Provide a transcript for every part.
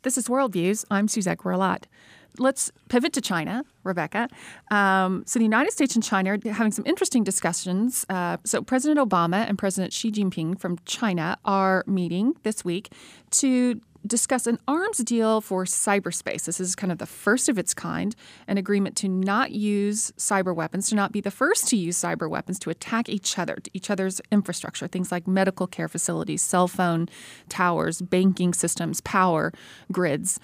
This is Worldviews. I'm Suzette Guerlat. Let's pivot to China, Rebecca. So the United States and China are having some interesting discussions. So President Obama and President Xi Jinping from China are meeting this week to discuss an arms deal for cyberspace. This is kind of the first of its kind, an agreement to not use cyber weapons, to not be the first to use cyber weapons, to attack each other's infrastructure, things like medical care facilities, cell phone towers, banking systems, power grids.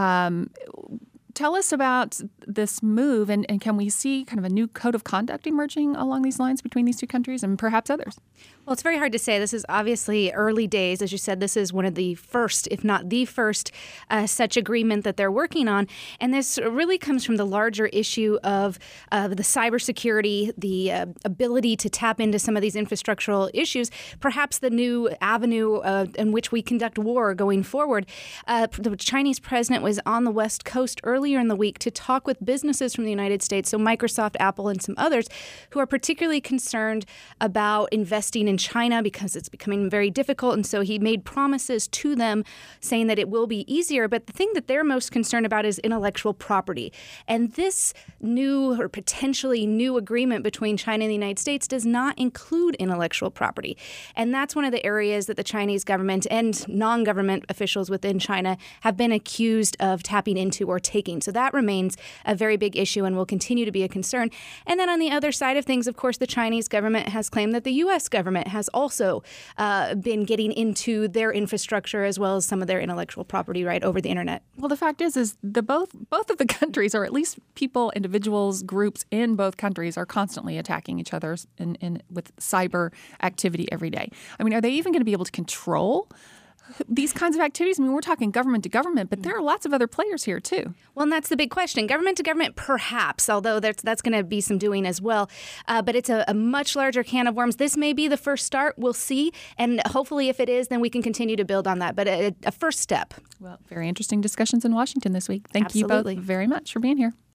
Tell us about this move, and can we see kind of a new code of conduct emerging along these lines between these two countries and perhaps others? Well, it's very hard to say. This is obviously early days. As you said, this is one of the first, if not the first, such agreement that they're working on. And this really comes from the larger issue of the cybersecurity, the ability to tap into some of these infrastructural issues, perhaps the new avenue in which we conduct war going forward. The Chinese president was on the West Coast earlier in the week to talk with businesses from the United States, so Microsoft, Apple, and some others, who are particularly concerned about investing in China because it's becoming very difficult. And so he made promises to them saying that it will be easier. But the thing that they're most concerned about is intellectual property. And this new or potentially new agreement between China and the United States does not include intellectual property. And that's one of the areas that the Chinese government and non-government officials within China have been accused of tapping into or taking. So that remains a very big issue and will continue to be a concern. And then on the other side of things, of course, the Chinese government has claimed that the U.S. government has also been getting into their infrastructure as well as some of their intellectual property right over the internet. Well, the fact is both of the countries, or at least people, individuals, groups in both countries, are constantly attacking each other with cyber activity every day. I mean, are they even going to be able to control these kinds of activities? I mean, we're talking government to government, but there are lots of other players here, too. Well, and that's the big question. Government to government, perhaps, although that's going to be some doing as well. But it's a much larger can of worms. This may be the first start. We'll see. And hopefully, if it is, then we can continue to build on that. But a first step. Well, very interesting discussions in Washington this week. Thank Absolutely. you both very much for being here.